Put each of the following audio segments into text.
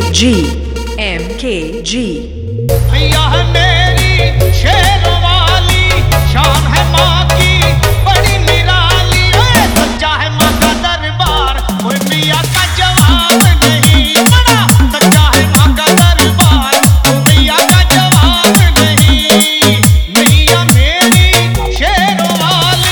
MKG भैया है मेरी शेरों वाली, शान है माँ की बड़ी निराली। सच्चा है माँ का दरबार, कोई मियाँ का जवाब नहीं। बड़ा सच्चा है माँ का दरबार, कोई मियाँ का जवाब नहीं। मियाँ मेरी शेरों वाली।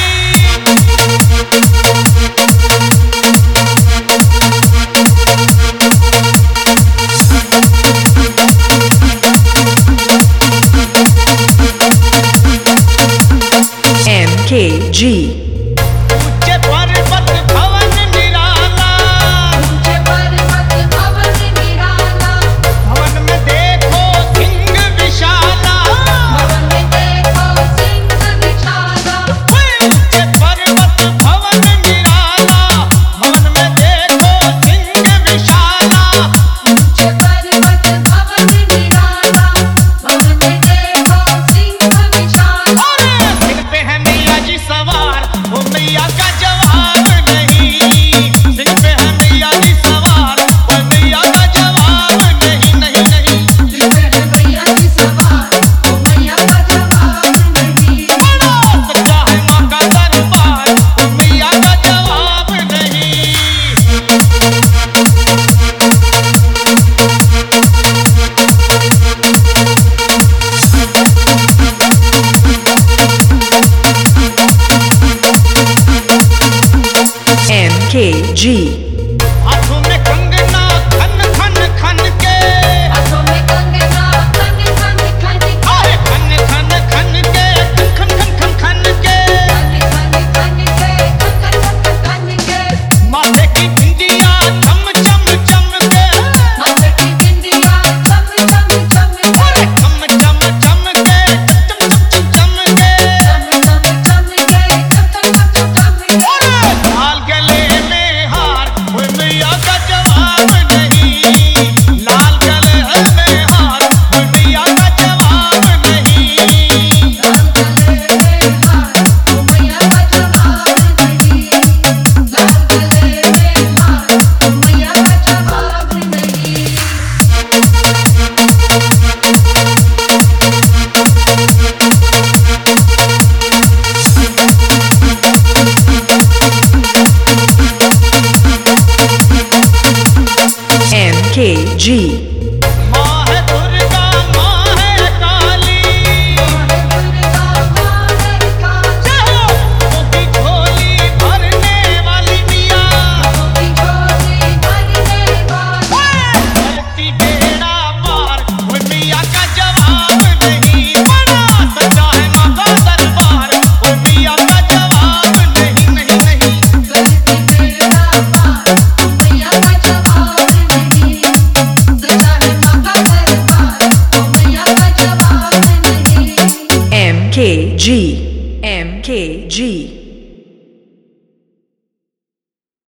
MKG ऊंचे पर्वत भवन निराला, ऊंचे पर्वत भवन निराला, भवन में देखो सिंह विशाला। भवन में देखो सिंह विशाला। ऊंचे पर्वत भवन निराला, भवन में देखो सिंह विशाला। ऊंचे पर्वत भवन निराला, भवन में देखो सिंह विशाला। सिर पे है मैया जी सवार, वो मैया का जवाब नहीं। सिर पे है मैया जी सवार, वो मैया का जवाब नहीं। नहीं नहीं दिल पे है मैया की सवार, वो मैया का जवाब नहीं। बड़ा सच्चा है माँ का दरबार, वो मैया का जवाब नहीं। MKG हाथों में कंगना खन खन खन के, हाथों में कंगना खन खन खन के, आए खन खन खन के, खन खन खन खन के। खन खन खन के, खन खन खन के। माथे की बिंदिया चम चम चम के, माथे की बिंदिया चम चम चम के, अरे चम चम चम के, चम चम चम के। चम चम चम के, चम चम चम के। अरे लाल गले में हार, वो मैया का जवाब नहीं। लाल गले में हार, वो मैया का जवाब नहीं। लाल गले में हार, वो मैया का जवाब नहीं। लाल गले में हार, वो मैया का जवाब नहीं। MKG माँ है दुर्गा, माँ है काली। दुर्गा माँ है काली, की झोली भरने वाली मिया, की झोली भरने वाली। धरती बेड़ा पार, वो मिया का जवाब नहीं। बड़ा सच्चा है माँ का दरबार, वो मिया का जवाब नहीं। नहीं नहीं धरती बेड़ा पार, वो मैया का जवाब नहीं। सच्चा है माँ का दरबार, वो मैया का जवाब नहीं। MKG